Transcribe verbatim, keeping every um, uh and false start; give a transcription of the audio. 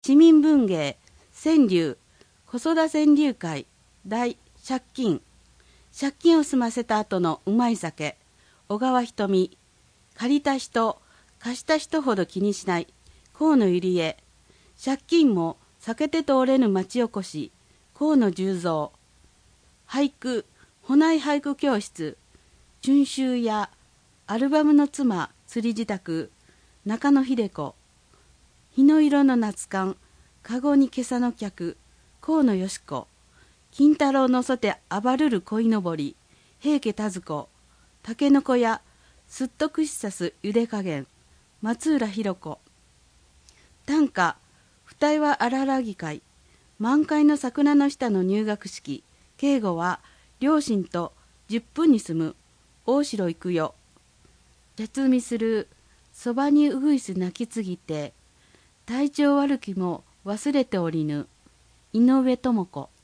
市民文芸川柳子育川柳会大借金借金を済ませた後のうまい酒小川瞳借りた人貸した人ほど気にしない河野ゆりえ借金も避けて通れぬ町おこし河野十三俳句保内俳句教室春秋やアルバムの妻釣り自宅中野秀子日の色の夏観かごに今朝の客河野よし子金太郎のそて暴るる鯉のぼり平家田子たけのこやすっと串刺すゆで加減松浦弘子短歌二重は荒らぎ会満開の桜の下の入学式敬語は両親とじゅっぷんに住む大城行くよ茶摘みするそばにうぐいす泣きつぎて体調悪きも忘れておりぬ井上智子